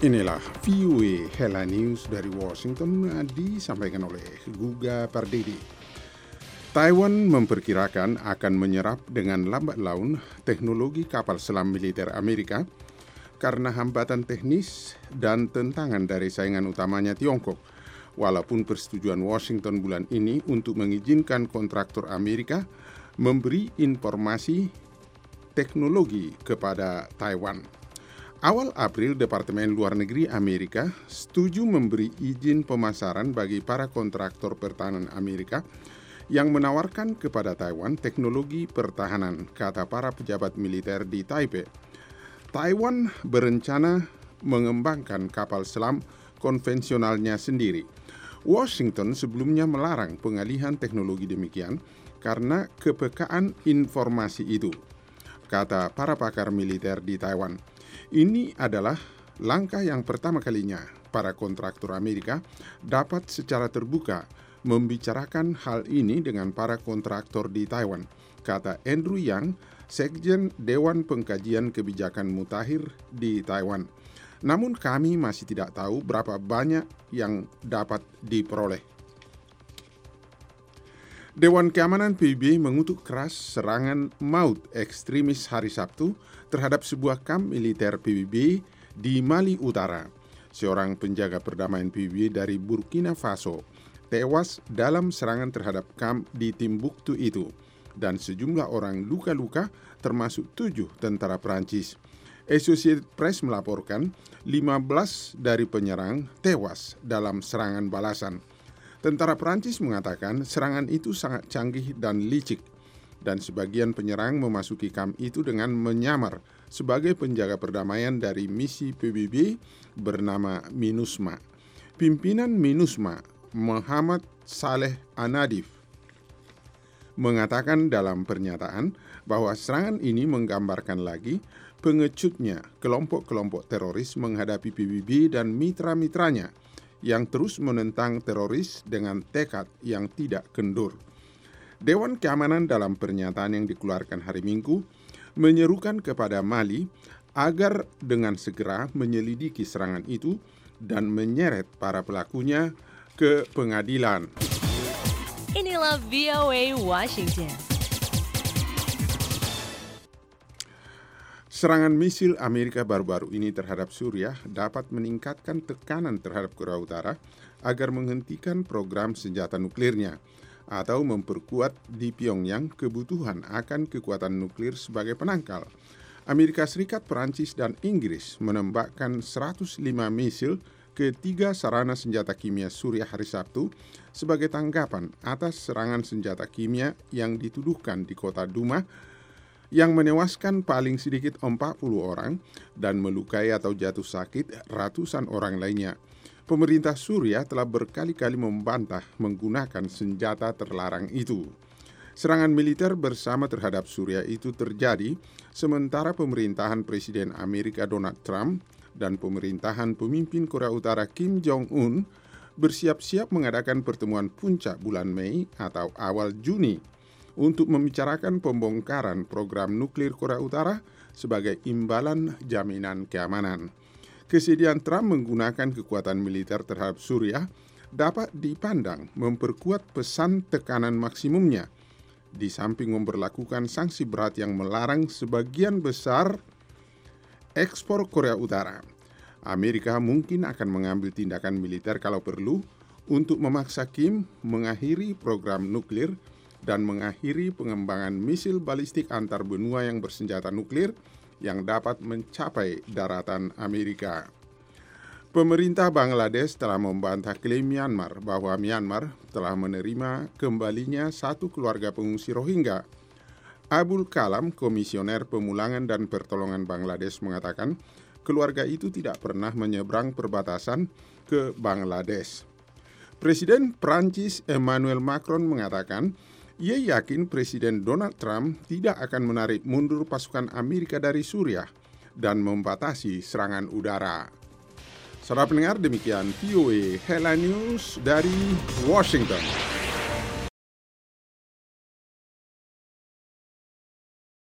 Inilah VOA Hela News dari Washington disampaikan oleh Guga Pardede. Taiwan memperkirakan akan menyerap dengan lambat laun teknologi kapal selam militer Amerika karena hambatan teknis dan tentangan dari saingan utamanya Tiongkok. Walaupun persetujuan Washington bulan ini untuk mengizinkan kontraktor Amerika memberi informasi teknologi kepada Taiwan. Awal April, Departemen Luar Negeri Amerika setuju memberi izin pemasaran bagi para kontraktor pertahanan Amerika yang menawarkan kepada Taiwan teknologi pertahanan, kata para pejabat militer di Taipei. Taiwan berencana mengembangkan kapal selam konvensionalnya sendiri. Washington sebelumnya melarang pengalihan teknologi demikian karena kepekaan informasi itu, kata para pakar militer di Taiwan. Ini adalah langkah yang pertama kalinya para kontraktor Amerika dapat secara terbuka membicarakan hal ini dengan para kontraktor di Taiwan, kata Andrew Yang, Sekjen Dewan Pengkajian Kebijakan Mutakhir di Taiwan. Namun kami masih tidak tahu berapa banyak yang dapat diperoleh. Dewan Keamanan PBB mengutuk keras serangan maut ekstremis hari Sabtu terhadap sebuah kamp militer PBB di Mali Utara. Seorang penjaga perdamaian PBB dari Burkina Faso tewas dalam serangan terhadap kamp di Timbuktu itu, dan sejumlah orang luka-luka termasuk 7 tentara Prancis. Associated Press melaporkan 15 dari penyerang tewas dalam serangan balasan. Tentara Prancis mengatakan serangan itu sangat canggih dan licik, dan sebagian penyerang memasuki kamp itu dengan menyamar sebagai penjaga perdamaian dari misi PBB bernama MINUSMA. Pimpinan MINUSMA, Muhammad Saleh Anadif, mengatakan dalam pernyataan bahwa serangan ini menggambarkan lagi pengecutnya kelompok-kelompok teroris menghadapi PBB dan mitra-mitranya yang terus menentang teroris dengan tekad yang tidak kendur. Dewan Keamanan dalam pernyataan yang dikeluarkan hari Minggu menyerukan kepada Mali agar dengan segera menyelidiki serangan itu dan menyeret para pelakunya ke pengadilan. Inilah VOA Washington. Serangan misil Amerika baru-baru ini terhadap Suriah dapat meningkatkan tekanan terhadap Korea Utara agar menghentikan program senjata nuklirnya atau memperkuat di Pyongyang kebutuhan akan kekuatan nuklir sebagai penangkal. Amerika Serikat, Perancis, dan Inggris menembakkan 105 misil ke 3 sarana senjata kimia Suriah hari Sabtu sebagai tanggapan atas serangan senjata kimia yang dituduhkan di kota Duma yang menewaskan paling sedikit 40 orang dan melukai atau jatuh sakit ratusan orang lainnya. Pemerintah Suriah telah berkali-kali membantah menggunakan senjata terlarang itu. Serangan militer bersama terhadap Suriah itu terjadi sementara pemerintahan Presiden Amerika Donald Trump dan pemerintahan pemimpin Korea Utara Kim Jong-un bersiap-siap mengadakan pertemuan puncak bulan Mei atau awal Juni untuk membicarakan pembongkaran program nuklir Korea Utara sebagai imbalan jaminan keamanan. Kesediaan Trump menggunakan kekuatan militer terhadap Suriah dapat dipandang memperkuat pesan tekanan maksimumnya, di samping memberlakukan sanksi berat yang melarang sebagian besar ekspor Korea Utara. Amerika mungkin akan mengambil tindakan militer kalau perlu untuk memaksa Kim mengakhiri program nuklir dan mengakhiri pengembangan misil balistik antar benua yang bersenjata nuklir yang dapat mencapai daratan Amerika. Pemerintah Bangladesh telah membantah klaim Myanmar bahwa Myanmar telah menerima kembalinya satu keluarga pengungsi Rohingya. Abul Kalam, Komisioner Pemulangan dan Pertolongan Bangladesh, mengatakan keluarga itu tidak pernah menyeberang perbatasan ke Bangladesh. Presiden Prancis Emmanuel Macron mengatakan ia yakin Presiden Donald Trump tidak akan menarik mundur pasukan Amerika dari Suriah dan membatasi serangan udara. Saudara pendengar, demikian VOA Hela News dari Washington.